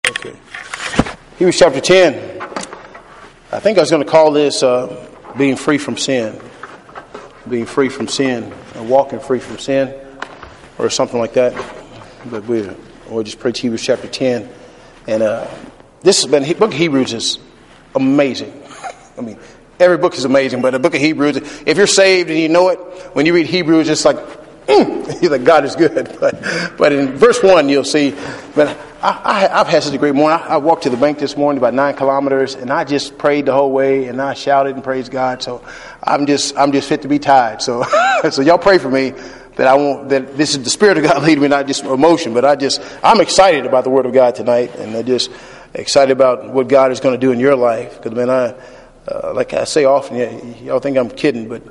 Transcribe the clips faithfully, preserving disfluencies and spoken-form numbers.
Okay. Hebrews chapter ten. I think I was going to call this uh, being free from sin. Being free from sin. Or walking free from sin. Or something like that. But we, we'll just preach Hebrews chapter ten. And uh, this has been, the book of Hebrews is amazing. I mean, every book is amazing, but the book of Hebrews, if you're saved and you know it, when you read Hebrews, it's like, mm, you're like, God is good. But but in verse one, you'll see, but I, I, I've had such a great morning. I, I walked to the bank this morning about nine kilometers, and I just prayed the whole way, and I shouted and praised God. So I'm just I'm just fit to be tied. So so y'all pray for me that I won't, that this is the Spirit of God leading me, not just emotion. But I just I'm excited about the Word of God tonight, and I just excited about what God is going to do in your life. Because man, I uh, like I say often, yeah, y'all think I'm kidding, but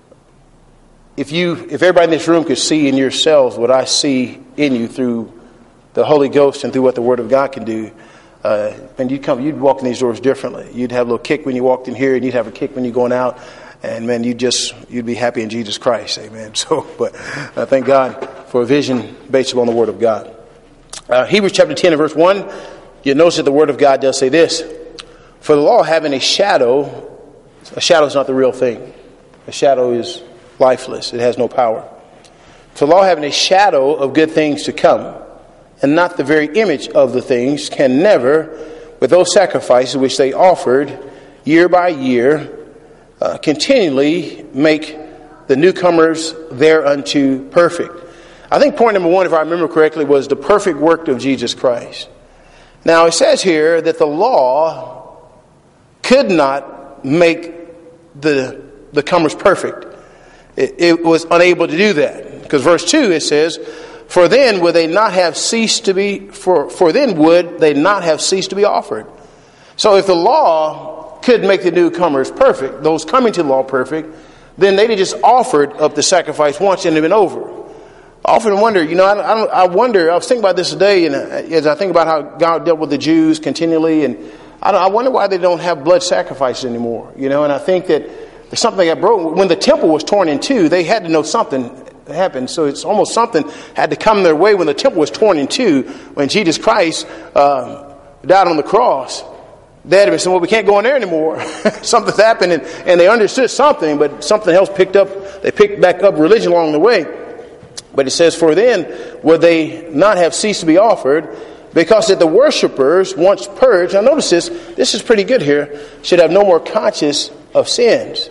if you if everybody in this room could see in yourselves what I see in you through the Holy Ghost and through what the Word of God can do, uh, and you'd come, you'd walk in these doors differently. You'd have a little kick when you walked in here, and you'd have a kick when you're going out, and man, you just you'd be happy in Jesus Christ, amen. So, but I thank God for a vision based upon the Word of God. Uh, Hebrews chapter ten and verse one, you notice that the Word of God does say this: "For the law having a shadow, a shadow is not the real thing. A shadow is lifeless; it has no power. For the law having a shadow of good things to come, and not the very image of the things, can never, with those sacrifices which they offered year by year, uh, continually make the newcomers thereunto perfect." I think point number one, if I remember correctly, was the perfect work of Jesus Christ. Now it says here that the law could not make the the comers perfect. It, it was unable to do that. Because verse two, it says, For then would they not have ceased to be for, for then would they not have ceased to be offered. So if the law could make the newcomers perfect, those coming to the law perfect, then they'd have just offered up the sacrifice once and it'd been over. I often wonder, you know, I, I, don't, I wonder, I was thinking about this today, and as I think about how God dealt with the Jews continually, and I, don't, I wonder why they don't have blood sacrifices anymore, you know, and I think that there's something that broke. When the temple was torn in two, they had to know something happened. So it's almost something had to come their way when the temple was torn in two, when Jesus Christ uh, died on the cross. They had to be saying, well, we can't go in there anymore. Something's happened, and, and they understood something, but something else picked up, they picked back up religion along the way. But it says, for then would they not have ceased to be offered, because that the worshipers, once purged, now notice this, this is pretty good here, should have no more conscience of sins.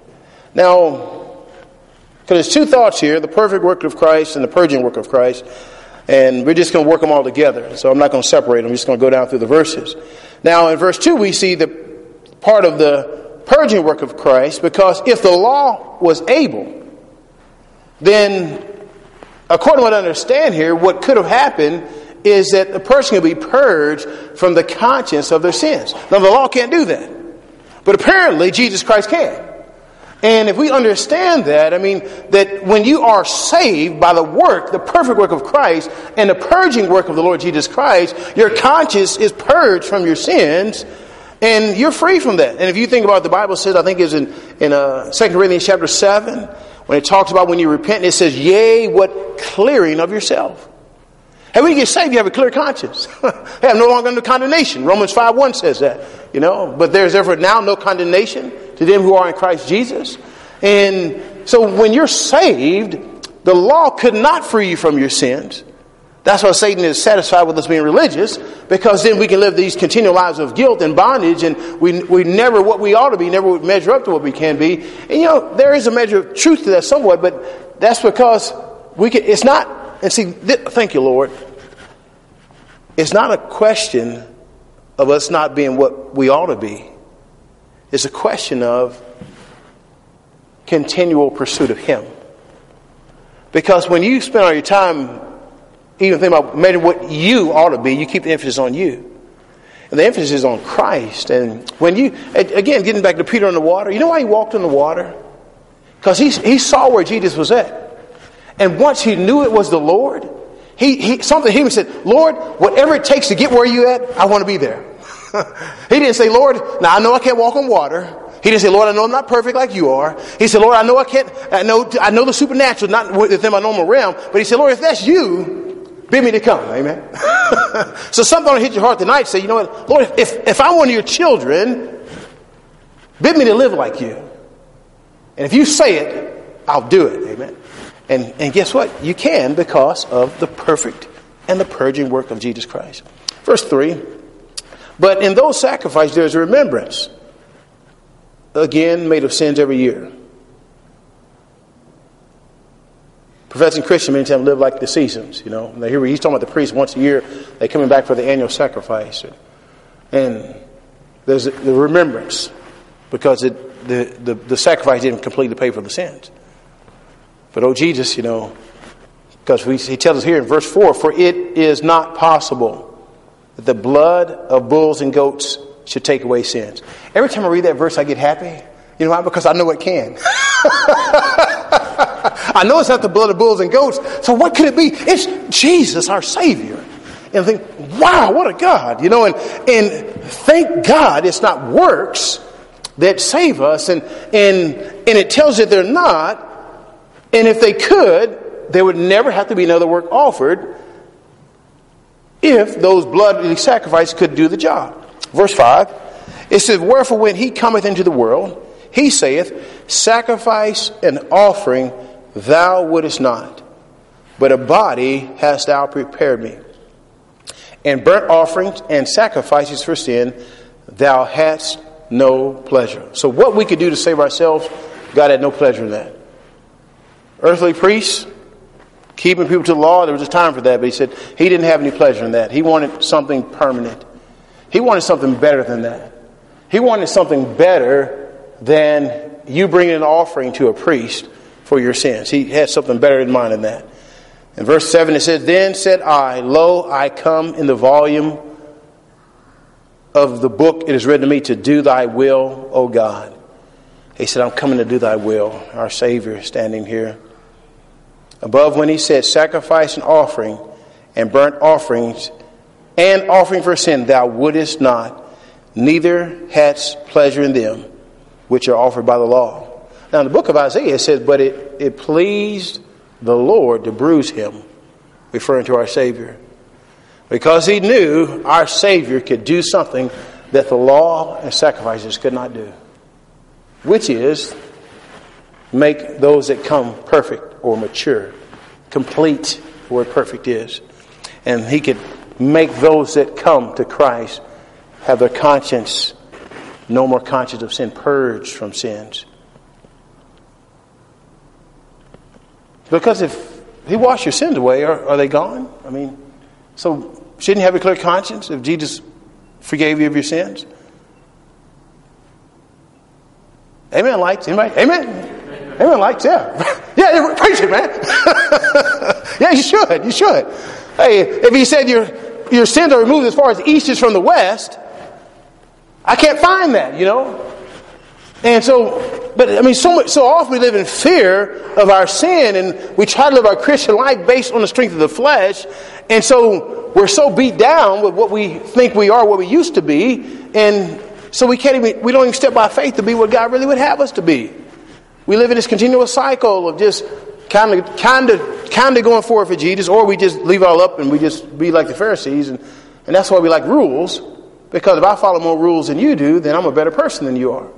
Now, because there's two thoughts here, the perfect work of Christ and the purging work of Christ, and we're just going to work them all together. So I'm not going to separate them, I'm just going to go down through the verses. Now, in verse two, we see the part of the purging work of Christ, because if the law was able, then according to what I understand here, what could have happened is that the person could be purged from the conscience of their sins. Now, the law can't do that. But apparently, Jesus Christ can. And if we understand that, I mean, that when you are saved by the work, the perfect work of Christ, and the purging work of the Lord Jesus Christ, your conscience is purged from your sins, and you're free from that. And if you think about what the Bible says, I think it's in, in uh, Second Corinthians chapter seven, when it talks about when you repent, it says, yea, what clearing of yourself. And when you get saved, you have a clear conscience. They have no longer under condemnation. Romans five one says that. You know, but there's therefore now no condemnation to them who are in Christ Jesus. And so when you're saved, the law could not free you from your sins. That's why Satan is satisfied with us being religious, because then we can live these continual lives of guilt and bondage, and we we never what we ought to be, never would measure up to what we can be. And you know, there is a measure of truth to that somewhat, but that's because we can. It's not. And see, th- thank you, Lord. It's not a question of us not being what we ought to be. It's a question of continual pursuit of Him. Because when you spend all your time even thinking about maybe what you ought to be, you keep the emphasis on you. And the emphasis is on Christ. And when you, again, getting back to Peter on the water, you know why he walked on the water? Because he, he saw where Jesus was at. And once he knew it was the Lord, he, he something he said, Lord, whatever it takes to get where you at, I want to be there. He didn't say, Lord, now I know I can't walk on water. He didn't say, Lord, I know I'm not perfect like you are. He said, Lord, I know I can't, I know, I know the supernatural, not within my normal realm. But he said, Lord, if that's you, bid me to come. Amen. So something will hit your heart tonight. Say, you know what, Lord, if, if I'm one of your children, bid me to live like you. And if you say it, I'll do it. Amen. And, and guess what? You can because of the perfect and the purging work of Jesus Christ. Verse three. But in those sacrifices, there's a remembrance, again, made of sins every year. Professing Christian many times live like the seasons, you know. Here he's talking about the priests once a year. They're coming back for the annual sacrifice. And there's the remembrance because it, the, the, the sacrifice didn't completely pay for the sins. But, oh, Jesus, you know, because we, he tells us here in verse four, for it is not possible that the blood of bulls and goats should take away sins. Every time I read that verse, I get happy. You know why? Because I know it can. I know it's not the blood of bulls and goats. So what could it be? It's Jesus, our Savior. And I think, wow, what a God. You know, and, and thank God it's not works that save us. And, and, and it tells you they're not. And if they could, there would never have to be another work offered if those bloody sacrifices could do the job. Verse five, it says, wherefore when he cometh into the world, he saith, sacrifice and offering thou wouldest not, but a body hast thou prepared me. And burnt offerings and sacrifices for sin thou hadst no pleasure. So what we could do to save ourselves, God had no pleasure in that. Earthly priests, keeping people to the law, there was a time for that, but he said he didn't have any pleasure in that. He wanted something permanent. He wanted something better than that. He wanted something better than you bringing an offering to a priest for your sins. He had something better in mind than that. In verse seven it says, then said I, lo, I come in the volume of the book it is written to me to do thy will, O God. He said, I'm coming to do thy will. Our Savior standing here. Above when he said, sacrifice and offering and burnt offerings and offering for sin thou wouldest not, neither hadst pleasure in them which are offered by the law. Now in the book of Isaiah it says, but it, it pleased the Lord to bruise him, referring to our Savior. Because he knew our Savior could do something that the law and sacrifices could not do. Which is make those that come perfect or mature, complete where perfect is. And he could make those that come to Christ have their conscience, no more conscience of sin, purged from sins. Because if he washed your sins away, are, are they gone? I mean, so shouldn't you have a clear conscience if Jesus forgave you of your sins? Amen, lights. Anybody? Amen? Amen, Amen lights, yeah. Yeah, praise it, man. Yeah, you should. You should. Hey, if he said your, your sins are removed as far as the east is from the west, I can't find that, you know. And so, but I mean, so much, so often we live in fear of our sin, and we try to live our Christian life based on the strength of the flesh. And so we're so beat down with what we think we are, what we used to be, and so we can't even, we don't even step by faith to be what God really would have us to be. We live in this continuous cycle of just kind of, kind of, kind of going forward for Jesus, or we just leave it all up and we just be like the Pharisees, and, and that's why we like rules. Because if I follow more rules than you do, then I'm a better person than you are.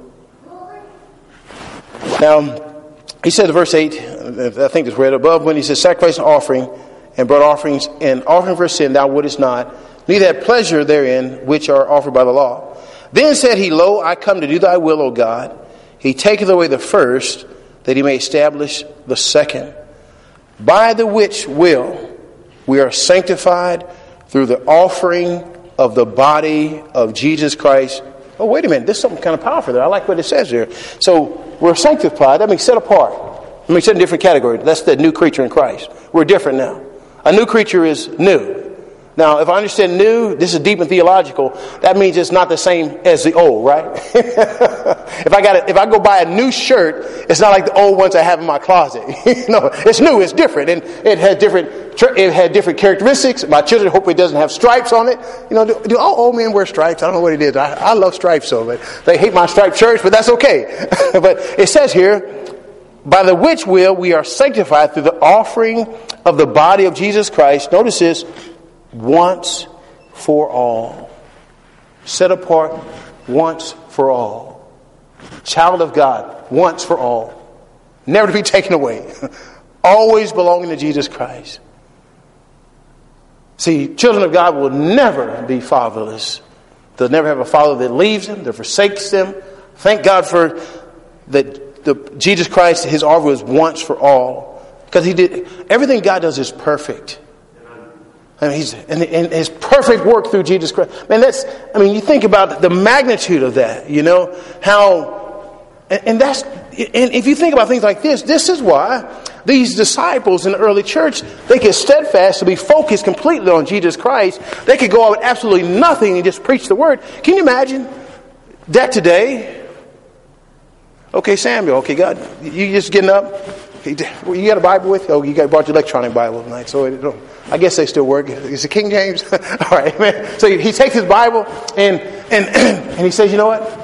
Now, he said in verse eight, I think it's read above, when he says, sacrifice and offering, and burnt offerings, and offering for sin thou wouldest not, neither had pleasure therein, which are offered by the law. Then said he, lo, I come to do thy will, O God. He taketh away the first, that he may establish the second. By the which will we are sanctified through the offering of the body of Jesus Christ. Oh, wait a minute. There's something kind of powerful there. I like what it says there. So we're sanctified. That means set apart. That means set in different categories. That's the new creature in Christ. We're different now. A new creature is new. Now, if I understand new, this is deep and theological. That means it's not the same as the old, right? if I got a, if I go buy a new shirt, it's not like the old ones I have in my closet. No, it's new. It's different, and it has different. It had different characteristics. My children hope it doesn't have stripes on it. You know, do, do all old men wear stripes? I don't know what it is. I, I love stripes, so but they hate my striped shirts, but that's okay. But it says here, by the which will we are sanctified through the offering of the body of Jesus Christ, notice this, once for all. Set apart once for all. Child of God, once for all. Never to be taken away. Always belonging to Jesus Christ. See, children of God will never be fatherless. They'll never have a father that leaves them, that forsakes them. Thank God for that. The Jesus Christ, his offer was once for all, because he did everything God does is perfect. I mean, he's and, and his perfect work through Jesus Christ. Man, that's. I mean, you think about the magnitude of that. You know how, and, and that's. And if you think about things like this, this is why these disciples in the early church, they could steadfast to be focused completely on Jesus Christ. They could go out with absolutely nothing and just preach the word. Can you imagine that today? Okay, Samuel. Okay, God, you just getting up? You got a Bible with you? Oh, you got brought your electronic Bible tonight. So it, I guess they still work. Is it King James? All right, man. So he takes his Bible and and and he says, you know what?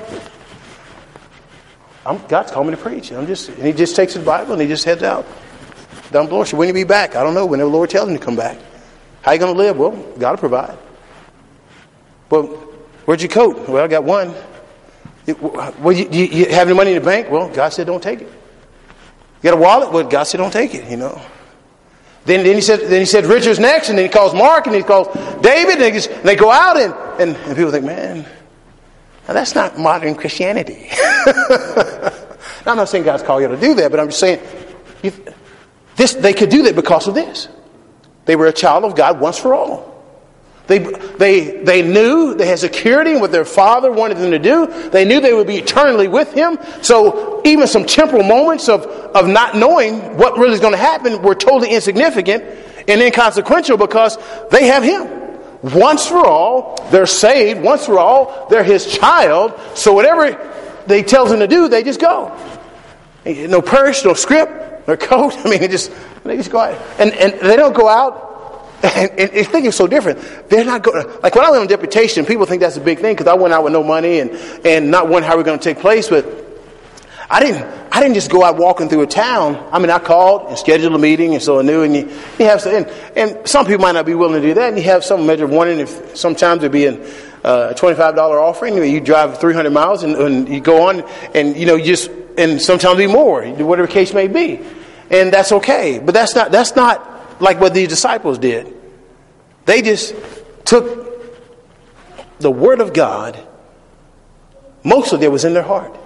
I'm, God's called me to preach. I'm just, and he just takes his Bible and he just heads out. Down below. So when he be back? I don't know. Whenever the Lord tells him to come back. How you going to live? Well, God will provide. Well, where'd your coat? Well, I got one. Well, you, you, you have any money in the bank? Well, God said don't take it. You got a wallet? Well, God said don't take it. You know. Then, then he said, then he said Richard's next, and then he calls Mark, and he calls David, and they, just, and they go out, and, and, and people think, man, now that's not modern Christianity. Now, I'm not saying God's called you to do that, but I'm just saying you, this they could do that because of this. They were a child of God once for all. They they they knew they had security in what their father wanted them to do. They knew they would be eternally with him. So even some temporal moments of, of not knowing what really is going to happen were totally insignificant and inconsequential because they have him. Once for all, they're saved. Once for all, they're his child. So whatever they tells them to do, they just go. No purse, no script, no coat. I mean, they just they just go out. And, and they don't go out. And, and, and think it's so different. They're not going. Like when I went on deputation, people think that's a big thing because I went out with no money and, and not wondering how we're going to take place. But I didn't. I didn't just go out walking through a town. I mean, I called and scheduled a meeting, and so I knew. And you, you have some, and, and some people might not be willing to do that. And you have some measure of wondering if sometimes there'd be an, uh, a twenty-five dollars offering. You drive three hundred miles and, and you go on, and you know you just and sometimes be more, whatever the case may be, and that's okay. But that's not. That's not. Like what these disciples did. They just took the Word of God. Most of it was in their heart.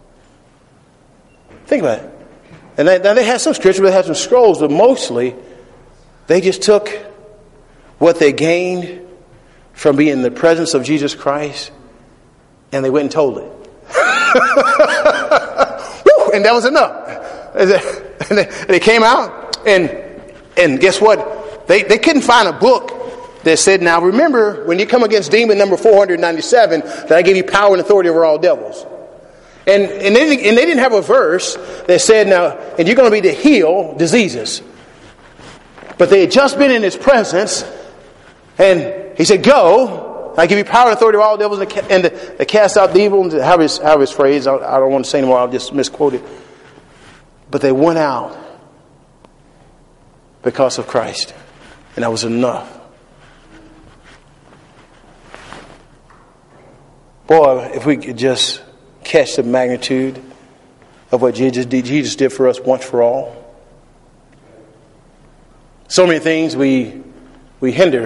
Think about it. And they, now they had some scripture, they had some scrolls, but mostly they just took what they gained from being in the presence of Jesus Christ and they went and told it. Woo, and that was enough. And they, and they came out and And guess what? They they couldn't find a book that said, now remember, when you come against demon number four hundred ninety-seven, that I gave you power and authority over all devils. And and they, didn't, and they didn't have a verse that said, now, and you're going to be to heal diseases. But they had just been in his presence, and he said, go, I give you power and authority over all devils, and to, to cast out the evil, and how his, how his phrase, I, I don't want to say anymore, I'll just misquote it. But they went out because of Christ. And that was enough. Boy, if we could just catch the magnitude of what Jesus did, Jesus did for us once for all. So many things we we hinder.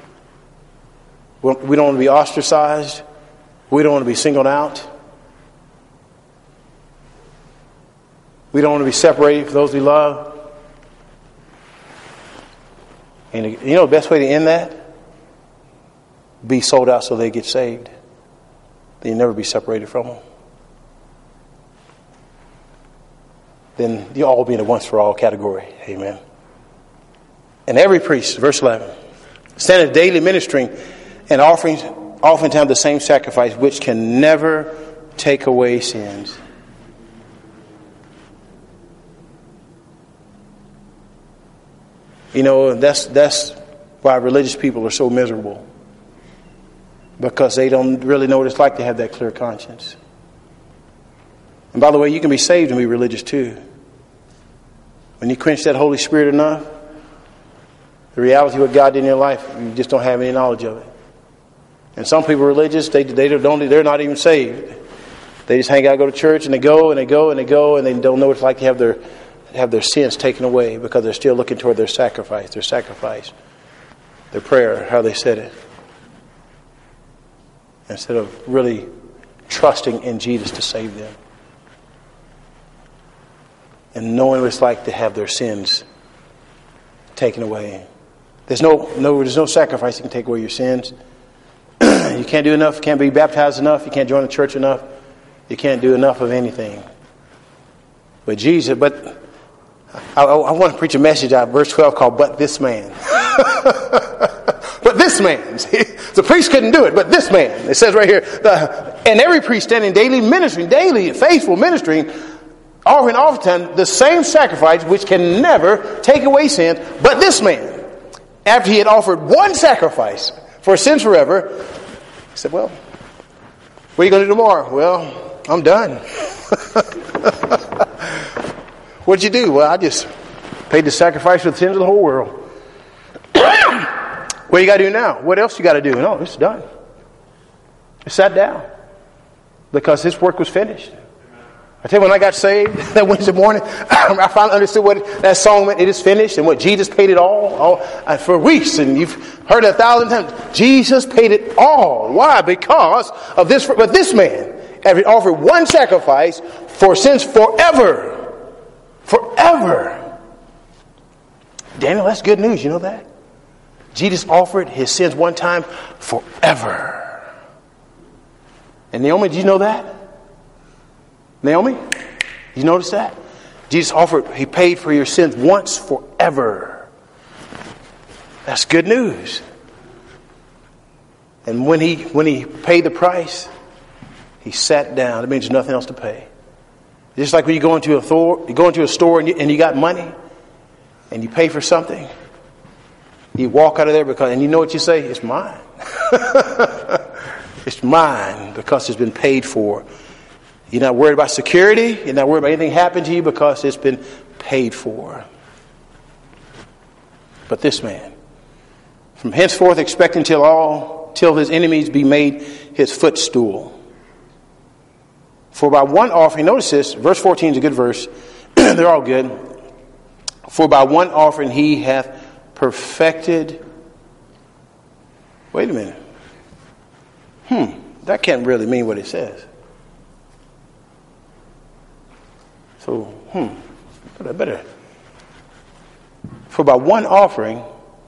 We don't want to be ostracized. We don't want to be singled out. We don't want to be separated from those we love. And you know the best way to end that? Be sold out so they get saved. Then you'll never be separated from them. Then you'll all be in a once for all category. Amen. And every priest, verse eleven, standeth daily ministering and offering oftentimes the same sacrifice which can never take away sins. You know, that's that's why religious people are so miserable. Because they don't really know what it's like to have that clear conscience. And by the way, you can be saved and be religious too. When you quench that Holy Spirit enough, The reality of what God did in your life, you just don't have any knowledge of it. And some people are religious, they, they don't, they're not even saved. They just hang out, go to church, and they go, and they go, and they go, and they don't know what it's like to have their have their sins taken away because they're still looking toward their sacrifice, their sacrifice, their prayer, how they said it. Instead of really trusting in Jesus to save them. And knowing what it's like to have their sins taken away. There's no, no, there's no sacrifice that can take away your sins. You can't do enough. You can't be baptized enough. You can't join the church enough. You can't do enough of anything. But Jesus, but I, I, I want to preach a message out of verse twelve called, "But this man." But this man. The priest couldn't do it, but this man. It says right here, the, and every priest standing daily ministering, daily faithful ministering, offering oftentimes the same sacrifice which can never take away sin. But this man, after he had offered one sacrifice for sins forever, he said, well, what are you going to do tomorrow? Well, I'm done. What did you do? Well, I just paid the sacrifice for the sins of the whole world. What do you got to do now? What else you got to do? No, it's done. He sat down because his work was finished. I tell you, when I got saved that Wednesday morning, I finally understood what that song meant. It is finished, and what Jesus paid it all, all uh, for weeks, and you've heard it a thousand times. Jesus paid it all. Why? Because of this. But this man, having offered one sacrifice for sins forever, forever. Daniel, that's good news. You know that? Jesus offered his sins one time forever. And Naomi, did you know that? Naomi, you notice that? Jesus offered, he paid for your sins once forever. That's good news. And when he when he paid the price, he sat down. That means there's nothing else to pay. Just like when you go into a store, you go into a store and you, and you got money, and you pay for something. You walk out of there because, and you know what you say? It's mine. It's mine because it's been paid for. You're not worried about security. You're not worried about anything happening to you because it's been paid for. But this man, from henceforth expecting till all, till his enemies be made his footstool. For by one offering, notice this, verse fourteen is a good verse. They're all good. For by one offering he hath perfected. Wait a minute. Hmm, that can't really mean what it says. So, hmm, but I better. For by one offering,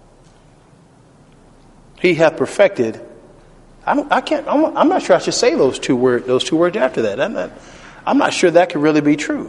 he hath perfected. I don't. I can't. I'm, I'm not sure I should say those two words. Those two words after that. I'm not. I'm not sure that could really be true.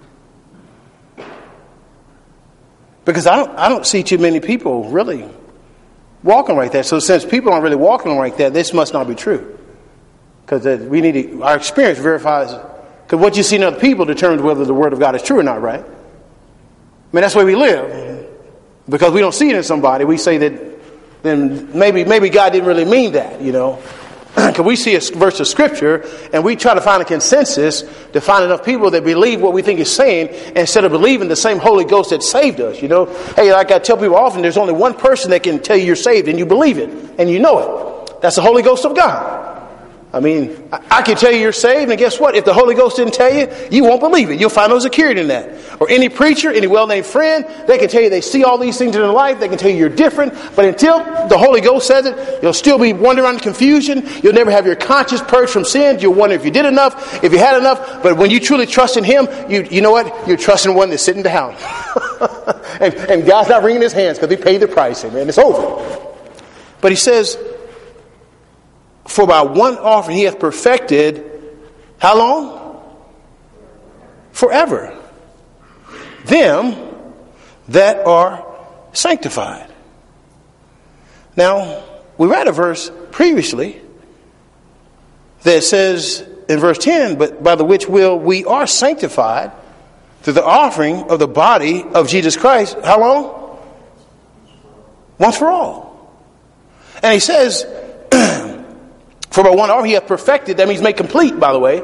Because I don't. I don't see too many people really walking like that. So since people aren't really walking like that, this must not be true. Because uh, we need to, our experience verifies. Because what you see in other people determines whether the Word of God is true or not, right? I mean, that's the way we live. Because we don't see it in somebody, we say that then maybe maybe God didn't really mean that, you know. Because we see a verse of Scripture and we try to find a consensus to find enough people that believe what we think is saying instead of believing the same Holy Ghost that saved us, you know. Hey, like I tell people often, there's only one person that can tell you you're saved and you believe it and you know it. That's the Holy Ghost of God. I mean, I can tell you you're saved, and guess what? If the Holy Ghost didn't tell you, you won't believe it. You'll find no security in that. Or any preacher, any well-named friend, they can tell you they see all these things in their life. They can tell you you're different. But until the Holy Ghost says it, you'll still be wandering around in confusion. You'll never have your conscience purged from sins. You'll wonder if you did enough, if you had enough. But when you truly trust in Him, you you know what? You're trusting one that's sitting down. and, and God's not wringing His hands because He paid the price. Amen. It's over. But He says, for by one offering he hath perfected, how long? Forever. Them that are sanctified. Now, we read a verse previously that says in verse ten, but by the which will we are sanctified through the offering of the body of Jesus Christ. How long? Once for all. And he says, for by one offering he hath perfected, that means made complete, by the way.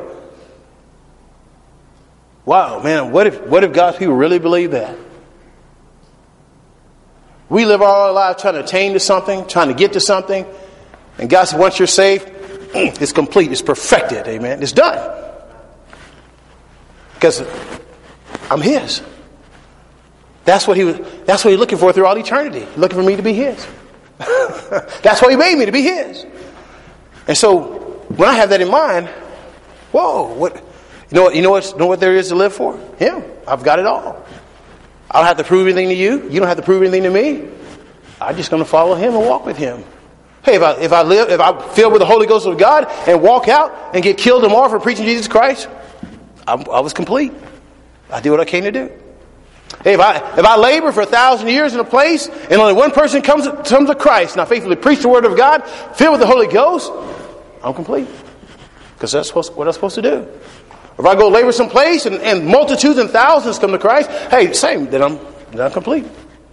Wow, man, what if what if God's people really believe that? We live our lives trying to attain to something, trying to get to something. And God said, once you're saved, it's complete, it's perfected, amen. It's done. Because I'm His. That's what he was, that's what He's looking for through all eternity. Looking for me to be His. That's why He made me, to be His. And so when I have that in mind, whoa, what you know what you know what, know what there is to live for? Him. I've got it all. I don't have to prove anything to you. You don't have to prove anything to me. I'm just going to follow Him and walk with Him. Hey, if I if I live, if I'm filled with the Holy Ghost of God and walk out and get killed tomorrow for preaching Jesus Christ, I'm, I was complete. I did what I came to do. Hey, if I if I labor for a thousand years in a place and only one person comes comes to Christ and I faithfully preach the Word of God, filled with the Holy Ghost, I'm complete. Because that's supposed, what I'm supposed to do. If I go labor someplace and, and multitudes and thousands come to Christ, hey, same, then I'm then I'm complete.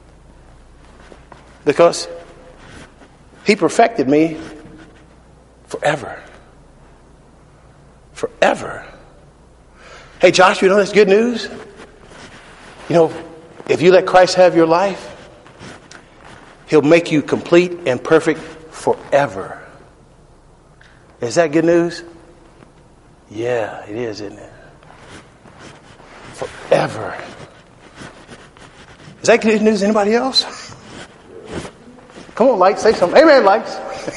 Because He perfected me forever. Forever. Hey, Josh, you know that's good news? You know, if you let Christ have your life, He'll make you complete and perfect forever. Is that good news? Yeah, it is, isn't it? Forever. Is that good news to anybody else? Come on, Lights, say something. Amen, Lights.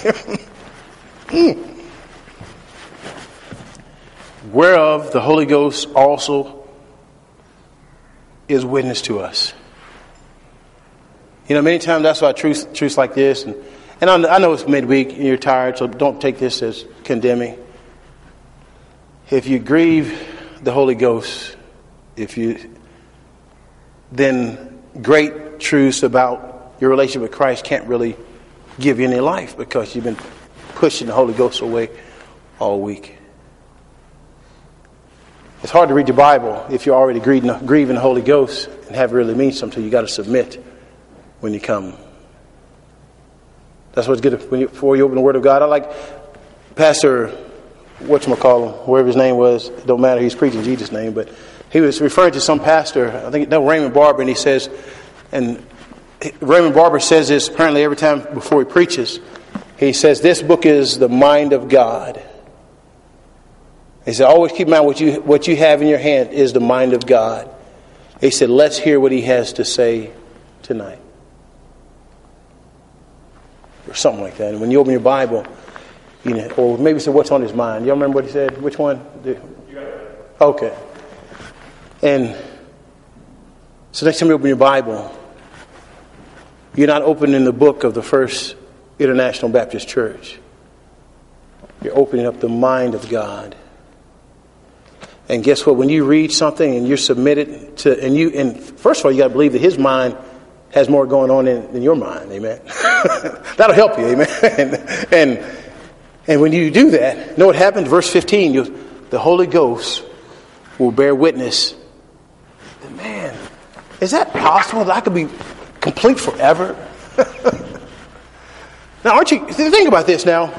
mm. Whereof the Holy Ghost also is witness to us. You know, many times that's why truths, truths like this, and, and I know it's midweek and you're tired, so don't take this as condemning. If you grieve the Holy Ghost, if you, then great truths about your relationship with Christ can't really give you any life because you've been pushing the Holy Ghost away all week. It's hard to read your Bible if you're already grieving, grieving the Holy Ghost and have it really mean something. You got to submit when you come. That's what's good when you, before you open the Word of God. I like Pastor, whatchamacallem, whoever his name was. It don't matter. He's preaching Jesus' name, but he was referring to some pastor. I think that was Raymond Barber, and he says, and Raymond Barber says this apparently every time before he preaches. He says, this book is the mind of God. He said, always keep in mind what you what you have in your hand is the mind of God. He said, let's hear what He has to say tonight. Or something like that. And when you open your Bible, you know, or maybe say what's on His mind. Y'all remember what he said? Which one? You got it. Okay. And so next time you open your Bible, you're not opening the book of the First International Baptist Church. You're opening up the mind of God. And guess what? When you read something and you're submitted to, and you, and first of all, you got to believe that His mind has more going on in, than your mind. Amen. That'll help you. Amen. and, and and when you do that, you know what happens? Verse fifteen, you, the Holy Ghost will bear witness. Man, is that possible that I could be complete forever? Now, aren't you? Think about this now.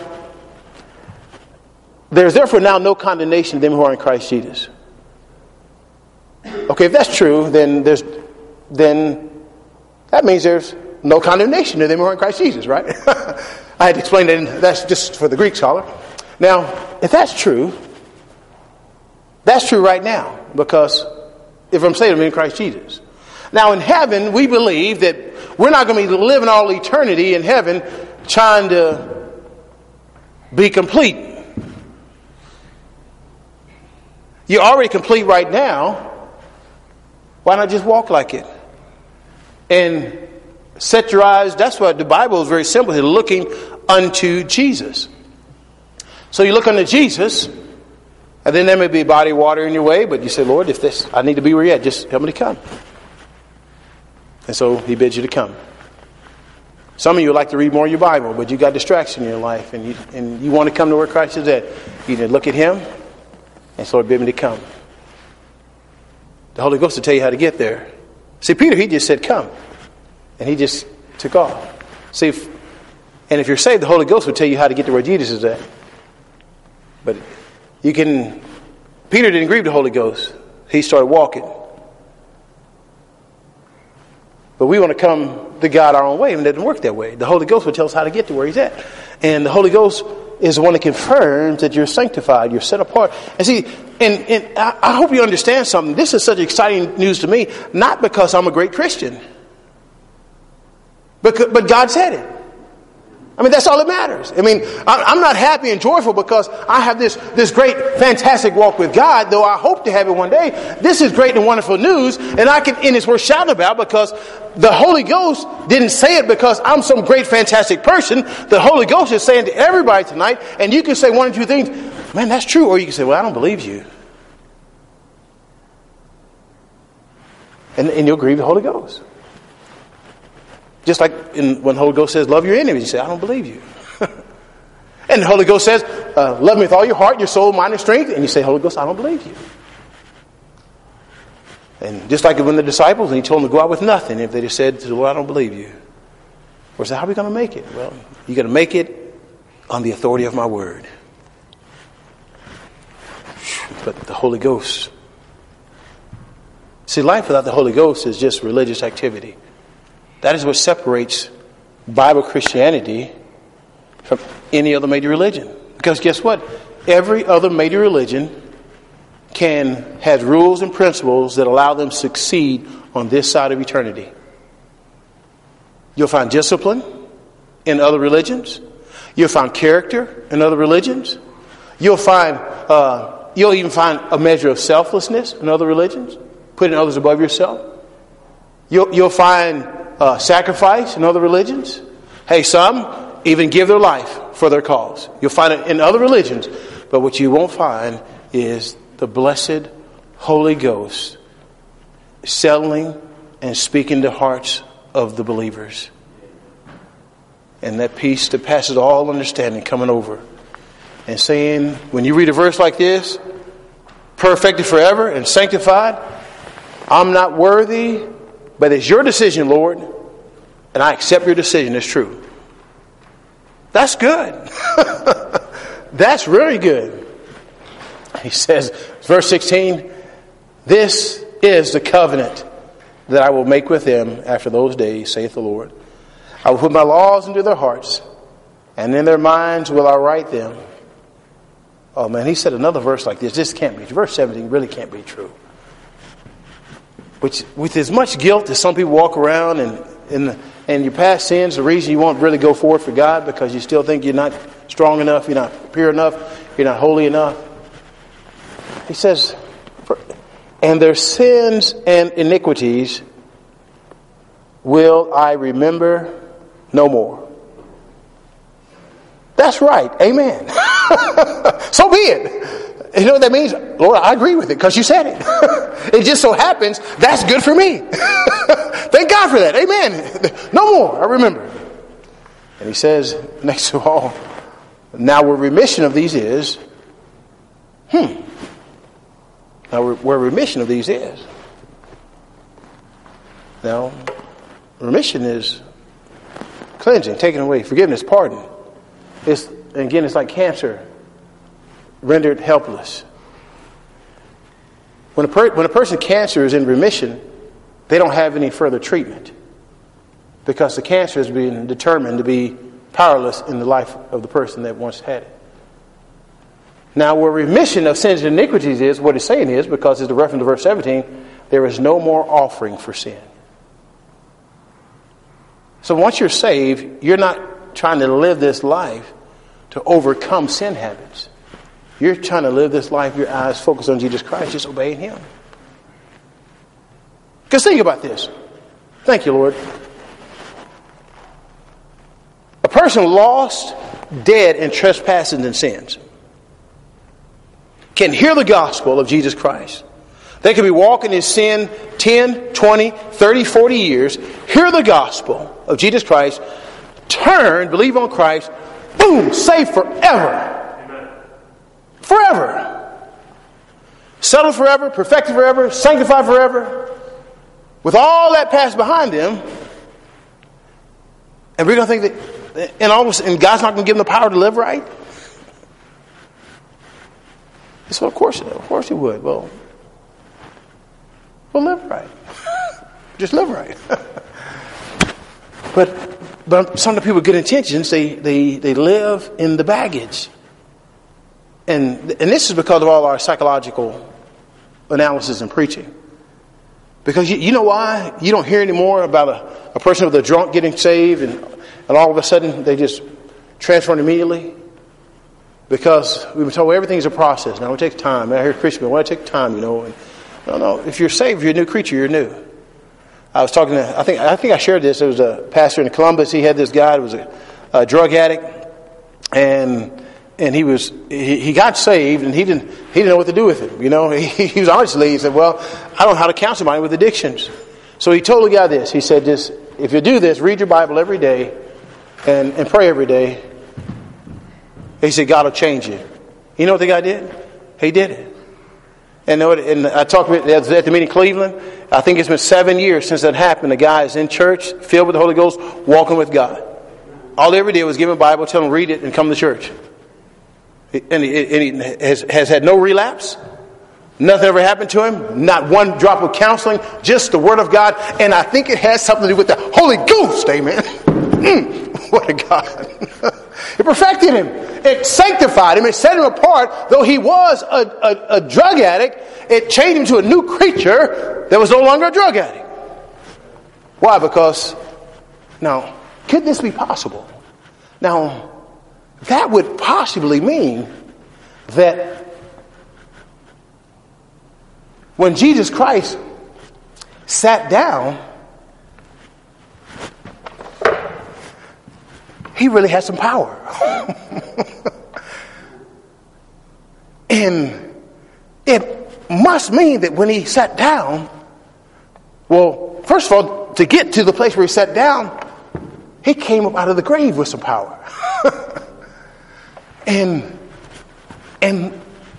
There's therefore now no condemnation to them who are in Christ Jesus. Okay, if that's true, then there's then that means there's no condemnation to them who are in Christ Jesus, right? I had to explain that. In, that's just for the Greek scholar. Now, if that's true, that's true right now because if I'm saying I'm in Christ Jesus. Now, in heaven, we believe that we're not going to be living all eternity in heaven trying to be complete. You're already complete right now. Why not just walk like it? And set your eyes, that's what the Bible is very simple, looking unto Jesus. So you look unto Jesus, and then there may be body water in your way, but you say, Lord, if this, I need to be where you're at, just help me to come. And so He bids you to come. Some of you like to read more of your Bible, but you got distraction in your life, and you and you want to come to where Christ is at. You need to look at Him, and so Lord, bid me to come. The Holy Ghost will tell you how to get there. See, Peter, he just said, come. And he just took off. See, if, and if you're saved, the Holy Ghost will tell you how to get to where Jesus is at. But you can, Peter didn't grieve the Holy Ghost. He started walking. But we want to come to God our own way, and it doesn't work that way. The Holy Ghost will tell us how to get to where he's at. And the Holy Ghost is the one that confirms that you're sanctified, you're set apart. And see, and, and I, I hope you understand something. This is such exciting news to me, not because I'm a great Christian, but, but God said it. I mean, that's all that matters. I mean, I'm not happy and joyful because I have this, this great, fantastic walk with God, though I hope to have it one day. This is great and wonderful news, and I can, and it's worth shouting about because the Holy Ghost didn't say it because I'm some great, fantastic person. The Holy Ghost is saying to everybody tonight, and you can say one or two things, man, that's true, or you can say, well, I don't believe you. And, and you'll grieve the Holy Ghost. Just like in, when the Holy Ghost says, love your enemies, you say, I don't believe you. And the Holy Ghost says, uh, love me with all your heart, your soul, mind, and strength. And you say, Holy Ghost, I don't believe you. And just like when the disciples, and he told them to go out with nothing, if they just said, Lord, I don't believe you. Or say, how are we going to make it? Well, you're going to make it on the authority of my word. But the Holy Ghost. See, life without the Holy Ghost is just religious activity. That is what separates Bible Christianity from any other major religion. Because guess what? Every other major religion can has rules and principles that allow them to succeed on this side of eternity. You'll find discipline in other religions. You'll find character in other religions. You'll find uh, you'll even find a measure of selflessness in other religions, putting others above yourself. You'll you'll find Uh, sacrifice in other religions. Hey, some even give their life for their cause. You'll find it in other religions. But what you won't find is the blessed Holy Ghost settling and speaking to hearts of the believers. And that peace that passes all understanding coming over. And saying, when you read a verse like this, perfected forever and sanctified, I'm not worthy, but it's your decision, Lord, and I accept your decision as true. That's good. That's really good. He says, verse sixteen, this is the covenant that I will make with them after those days, saith the Lord. I will put my laws into their hearts, and in their minds will I write them. Oh man, he said another verse like this. This can't be. Verse seventeen really can't be true. Which, with as much guilt as some people walk around and in the, and your past sins, the reason you won't really go forward for God because you still think you're not strong enough, you're not pure enough, you're not holy enough. He says, and their sins and iniquities will I remember no more. That's right. Amen. So be it. You know what that means? Lord, I agree with it because you said it. It just so happens that's good for me. Thank God for that. Amen. No more. I remember. And he says, next to all, now where remission of these is, hmm. Now where remission of these is. Now, remission is cleansing, taking away, forgiveness, pardon. It's, again, it's like cancer. Rendered helpless. When a, per- when a person's cancer is in remission, they don't have any further treatment because the cancer has been determined to be powerless in the life of the person that once had it. Now, where remission of sins and iniquities is, what it's saying is, because it's the reference to verse seventeen, there is no more offering for sin. So once you're saved, you're not trying to live this life to overcome sin habits. You're trying to live this life, your eyes focused on Jesus Christ, just obeying Him. Because think about this. Thank you, Lord. A person lost, dead in trespasses and sins can hear the gospel of Jesus Christ. They could be walking in sin ten, twenty, thirty, forty years, hear the gospel of Jesus Christ, turn, believe on Christ, boom, saved forever. Forever. Settled forever, perfected forever, sanctified forever. With all that past behind them. And we're going to think that, and, all, and God's not going to give them the power to live right? So of course, of course He would. Well, we'll live right. Just live right. But but some of the people with good intentions, they, they, they live in the baggage. And and this is because of all our psychological analysis and preaching. Because you, you know why? You don't hear anymore about a, a person with a drunk getting saved and, and all of a sudden they just transferred immediately. Because we've been told everything's a process. Now it takes time. I hear Christians, well, it takes time, you know. And, no, no. If you're saved, you're a new creature. You're new. I was talking to, I think I think I shared this. There was a pastor in Columbus. He had this guy who was a, a drug addict. And and he was he, he got saved and he didn't he didn't know what to do with it. You know, he, he was honestly, he said, well, I don't know how to counsel somebody with addictions. So he told the guy this. He said, just if you do this, read your Bible every day and, and pray every day. He said, God will change you. You know what the guy did? He did it. And, and I talked about it at the meeting in Cleveland. I think it's been seven years since that happened. The guy is in church, filled with the Holy Ghost, walking with God. All he ever did was give him a Bible, tell him to read it, and come to church. And he, and he has, has had no relapse. Nothing ever happened to him. Not one drop of counseling. Just the Word of God. And I think it has something to do with the Holy Ghost. Amen. Mm, what a God. It perfected him. It sanctified him. It set him apart. Though he was a, a, a drug addict, it changed him to a new creature that was no longer a drug addict. Why? Because, now, could this be possible? Now, that would possibly mean that when Jesus Christ sat down, he really had some power. And it must mean that when he sat down, well, first of all, to get to the place where he sat down, he came up out of the grave with some power. and and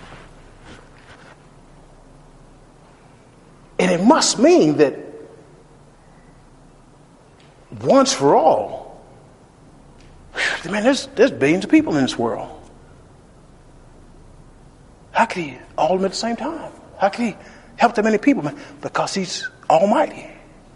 and it must mean that once for all, man, there's there's billions of people in this world. How could he all of them at the same time? How could he help that many people? Man? Because he's almighty.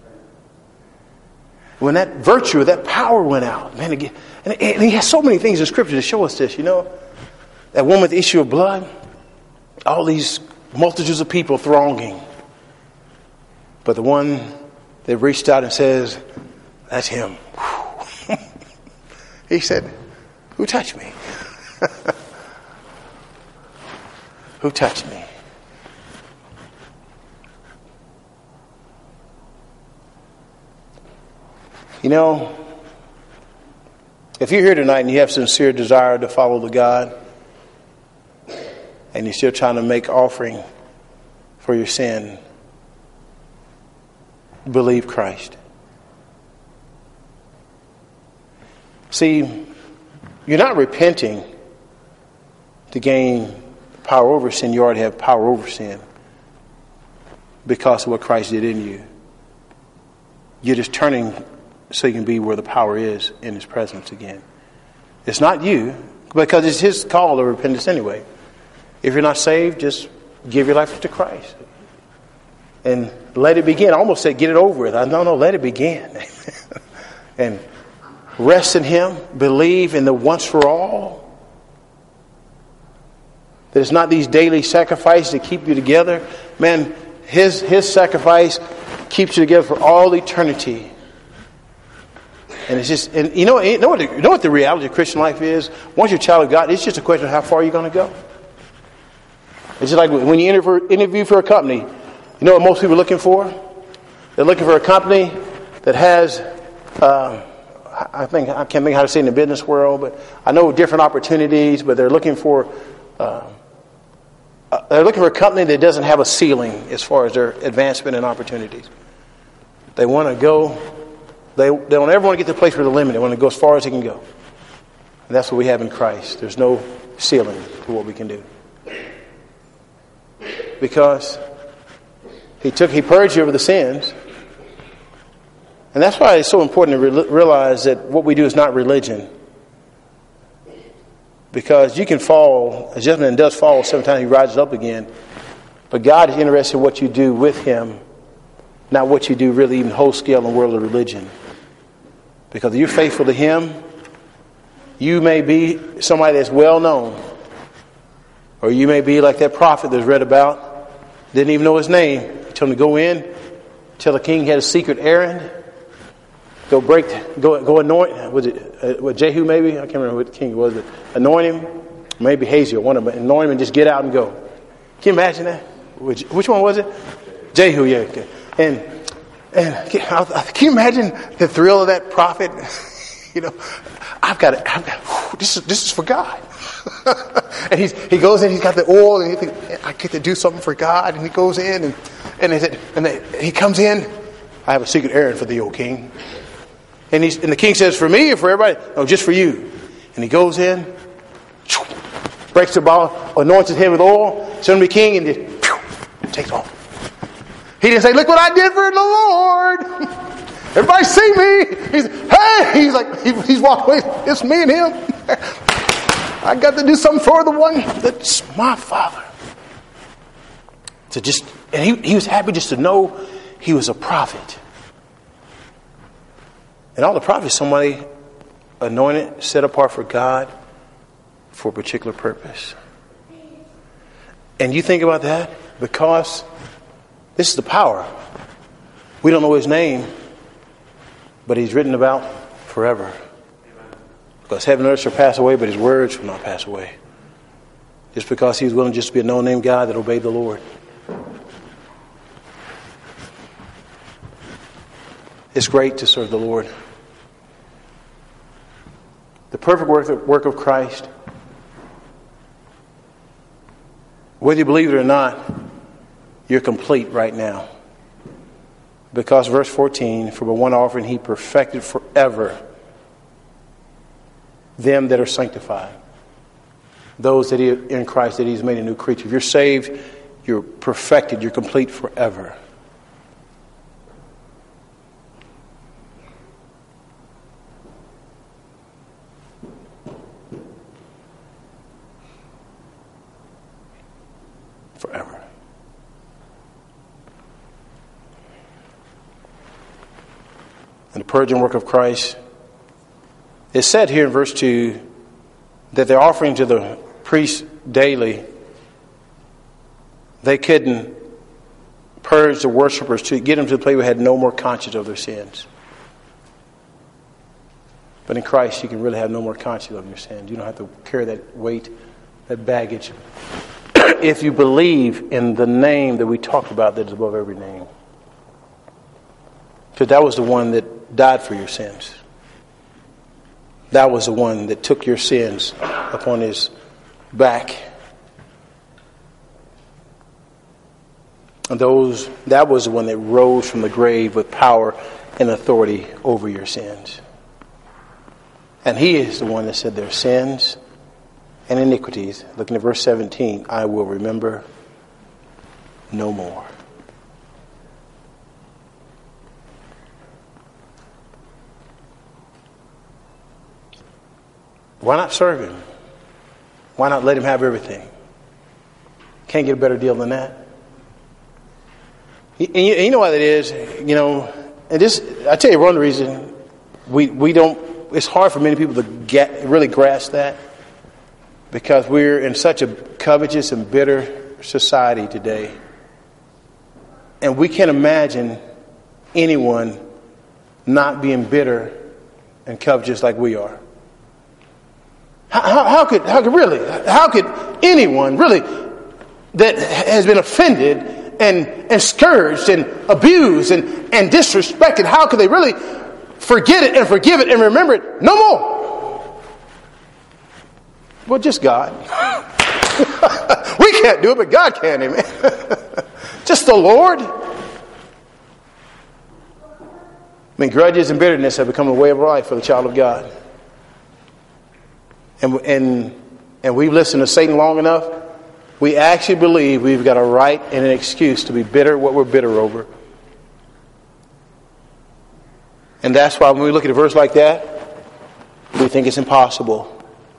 When that virtue, that power went out, man, again, and, and he has so many things in Scripture to show us this, you know. That woman with the issue of blood, all these multitudes of people thronging. But the one that reached out and says, that's him. He said, who touched me? Who touched me? You know, if you're here tonight and you have sincere desire to follow the God, and you're still trying to make offering for your sin, believe Christ. See, you're not repenting to gain power over sin. You already have power over sin because of what Christ did in you. You're just turning so you can be where the power is in His presence again. It's not you, because it's His call to repentance anyway. If you're not saved, just give your life to Christ and let it begin. I almost said get it over with. I no, no, let it begin. And rest in Him. Believe in the once for all. That it's not these daily sacrifices that keep you together. Man, His His sacrifice keeps you together for all eternity. And it's just, and you know, you know what the, you know what the reality of Christian life is? Once you're a child of God, it's just a question of how far you're going to go. It's just like when you interview, interview for a company. You know what most people are looking for? They're looking for a company that has, uh, I think, I can't think how to say it in the business world, but I know different opportunities, but they're looking for, uh, uh, they're looking for a company that doesn't have a ceiling as far as their advancement and opportunities. They want to go, they, they don't ever want to get to the place where they're limited. They want to go as far as they can go. And that's what we have in Christ. There's no ceiling to what we can do. Because He took, He purged you of the sins. And that's why it's so important to re- realize that what we do is not religion. Because you can fall, a gentleman does fall, sometimes he rises up again. But God is interested in what you do with Him, not what you do really even whole scale in the world of religion. Because if you're faithful to him, you may be somebody that's well known. Or you may be like that prophet that's read about, didn't even know his name. He told him to go in, tell the king he had a secret errand, go break, go go anoint, was it uh, what, Jehu maybe? I can't remember what the king was. But anoint him, maybe Hazael, one of them, anoint him and just get out and go. Can you imagine that? Which, which one was it? Jehu, yeah. Okay. And, and can you imagine the thrill of that prophet? You know, I've got it. I've got, whew, this is this is for God. And he's, he goes in, he's got the oil, and he thinks, I get to do something for God. And he goes in, and and, they said, and they, he comes in, I have a secret errand for thee, O king. And, he's, and the king says, for me or for everybody? No, just for you. And he goes in, breaks the bottle, anoints his head with oil, sends him to the king, and just takes off. He didn't say, look what I did for the Lord. Everybody see me. He's, hey, he's like, he, he's walking away. It's me and him. I got to do something for the one that's my father. To just, and he, he was happy just to know he was a prophet. And all the prophets, somebody anointed, set apart for God for a particular purpose. And you think about that, because this is the power. We don't know his name, but he's written about forever. Because heaven and earth shall pass away, but his words will not pass away. Just because he was willing just to be a no-name guy that obeyed the Lord. It's great to serve the Lord. The perfect work, work of Christ, whether you believe it or not, you're complete right now. Because verse fourteen, for by one offering he perfected forever them that are sanctified. Those that he, in Christ, that he's made a new creature. If you're saved, you're perfected, you're complete forever. Forever. And the purging work of Christ, it's said here in verse two that they're offering to the priest daily. They couldn't purge the worshipers to get them to the place where they had no more conscience of their sins. But in Christ, you can really have no more conscience of your sins. You don't have to carry that weight, that baggage. If you believe in the name that we talked about that is above every name. Because that was the one that died for your sins. That was the one that took your sins upon his back. And those that was the one that rose from the grave with power and authority over your sins. And he is the one that said their sins and iniquities, looking at verse seventeen, I will remember no more. Why not serve him? Why not let him have everything? Can't get a better deal than that. And you, and you know what it is, you know, and this, I tell you one reason we, we don't, it's hard for many people to get, really grasp that, because we're in such a covetous and bitter society today. And we can't imagine anyone not being bitter and covetous like we are. How, how, how could, how could really, how could anyone really that has been offended and, and scourged and abused and, and disrespected, how could they really forget it and forgive it and remember it no more? Well, just God. We can't do it, but God can, amen. Just the Lord. I mean, grudges and bitterness have become a way of life for the child of God. And, and, and we've listened to Satan long enough, we actually believe we've got a right and an excuse to be bitter what we're bitter over. And that's why when we look at a verse like that, we think it's impossible.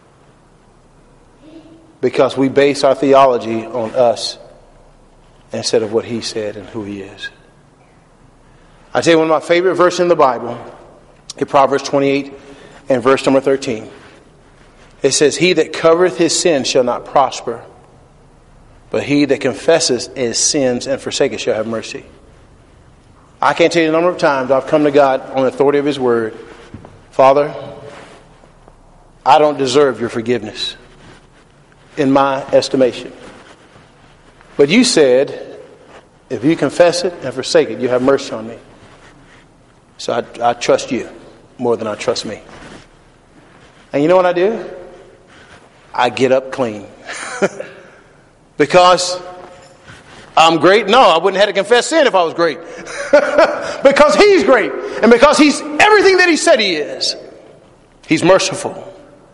Because we base our theology on us instead of what he said and who he is. I tell you, one of my favorite verses in the Bible In Proverbs twenty-eight and verse number thirteen. It says, he that covereth his sin shall not prosper, but he that confesseth his sins and forsaketh shall have mercy. I can't tell you the number of times I've come to God on the authority of his word. Father, I don't deserve your forgiveness in my estimation. But you said, if you confess it and forsake it, you have mercy on me. So I, I trust you more than I trust me. And you know what I do? I get up clean. Because I'm great? No, I wouldn't have had to confess sin if I was great. Because he's great. And because he's everything that he said he is. He's merciful.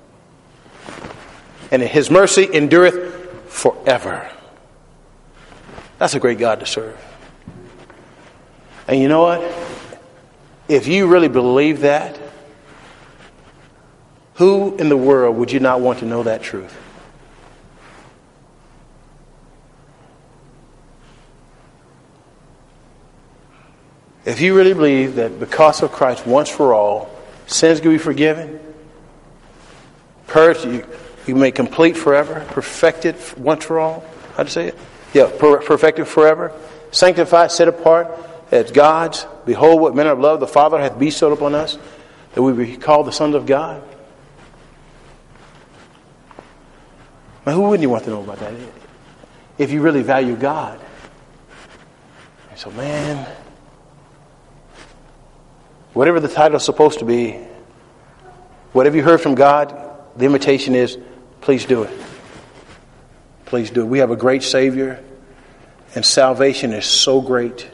And his mercy endureth forever. That's a great God to serve. And you know what? If you really believe that, who in the world would you not want to know that truth? If you really believe that because of Christ once for all, sins can be forgiven, purged, you, you made complete forever, perfected once for all. How'd you say it? Yeah, per- perfected forever, sanctified, set apart as God's. Behold, what manner of love the Father hath bestowed upon us, that we be called the sons of God. Now, who wouldn't you want to know about that? If you really value God. And so, man, whatever the title is supposed to be, whatever you heard from God, the invitation is, please do it. Please do it. We have a great Savior, and salvation is so great.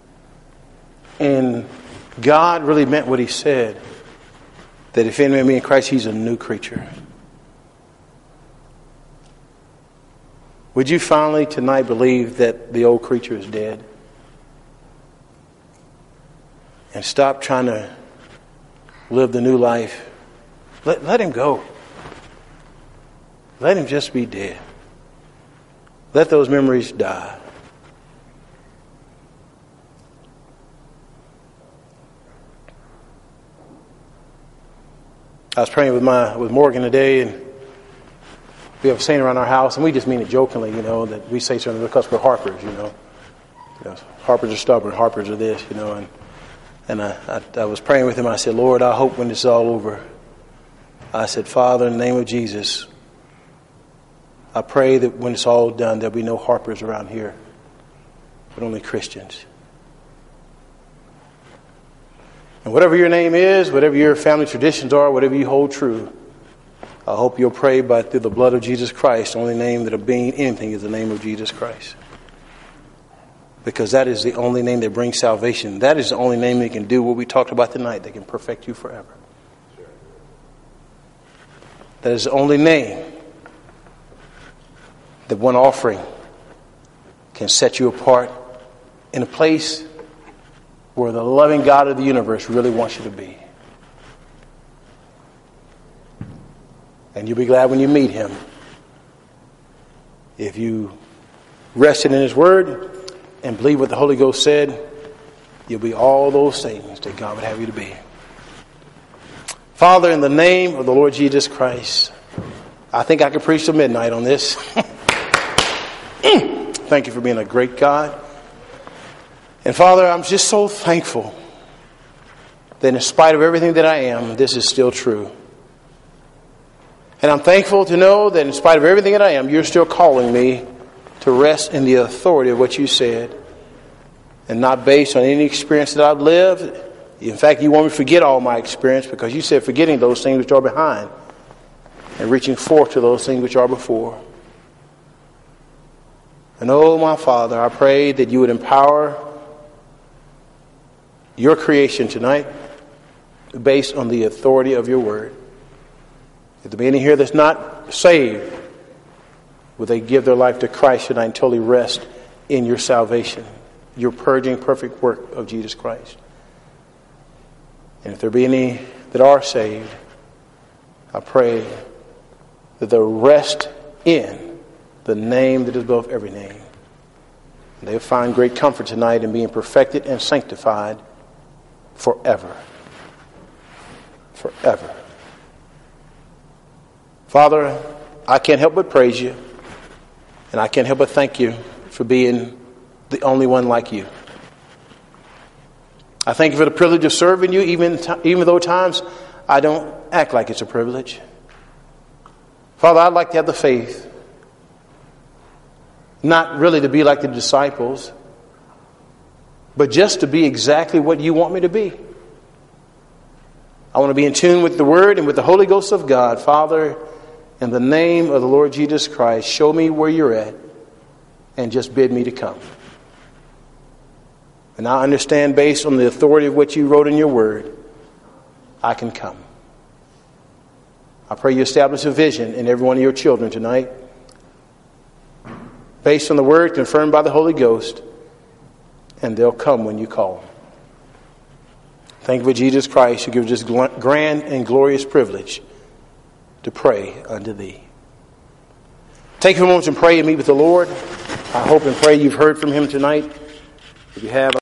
And God really meant what he said, that if any man be in Christ, he's a new creature. Would you finally tonight believe that the old creature is dead? And stop trying to live the new life. Let, let him go. Let him just be dead. Let those memories die. I was praying with my with Morgan today, and we have a saying around our house, and we just mean it jokingly, you know, that we say something because we're Harpers, you know. You know, Harpers are stubborn, Harpers are this, you know. And and I, I, I was praying with him. I said, Lord, I hope when this is all over, I said, Father, in the name of Jesus, I pray that when it's all done, there'll be no Harpers around here, but only Christians. And whatever your name is, whatever your family traditions are, whatever you hold true, I hope you'll pray by through the blood of Jesus Christ. The only name that'll mean anything is the name of Jesus Christ. Because that is the only name that brings salvation. That is the only name that can do what we talked about tonight, that can perfect you forever. That is the only name that one offering can set you apart in a place where the loving God of the universe really wants you to be. And you'll be glad when you meet him. If you rested in his word and believe what the Holy Ghost said, you'll be all those things that God would have you to be. Father, in the name of the Lord Jesus Christ, I think I could preach till midnight on this. Thank you for being a great God. And Father, I'm just so thankful that in spite of everything that I am, this is still true. And I'm thankful to know that in spite of everything that I am, you're still calling me to rest in the authority of what you said, and not based on any experience that I've lived. In fact, you want me to forget all my experience, because you said forgetting those things which are behind and reaching forth to those things which are before. And oh, my Father, I pray that you would empower your creation tonight based on the authority of your word. If there be any here that's not saved, will they give their life to Christ tonight and totally rest in your salvation, your purging perfect work of Jesus Christ? And if there be any that are saved, I pray that they'll rest in the name that is above every name. And they'll find great comfort tonight in being perfected and sanctified forever. forever. Father, I can't help but praise you, and I can't help but thank you for being the only one like you. I thank you for the privilege of serving you, even, even though at times I don't act like it's a privilege. Father, I'd like to have the faith, not really to be like the disciples, but just to be exactly what you want me to be. I want to be in tune with the Word and with the Holy Ghost of God. Father, in the name of the Lord Jesus Christ, show me where you're at and just bid me to come. And I understand, based on the authority of what you wrote in your Word, I can come. I pray you establish a vision in every one of your children tonight, based on the Word confirmed by the Holy Ghost, and they'll come when you call. Thank you for Jesus Christ, who gives us grand and glorious privilege to pray unto thee. Take a moment and pray and meet with the Lord. I hope and pray you've heard from him tonight. If you have,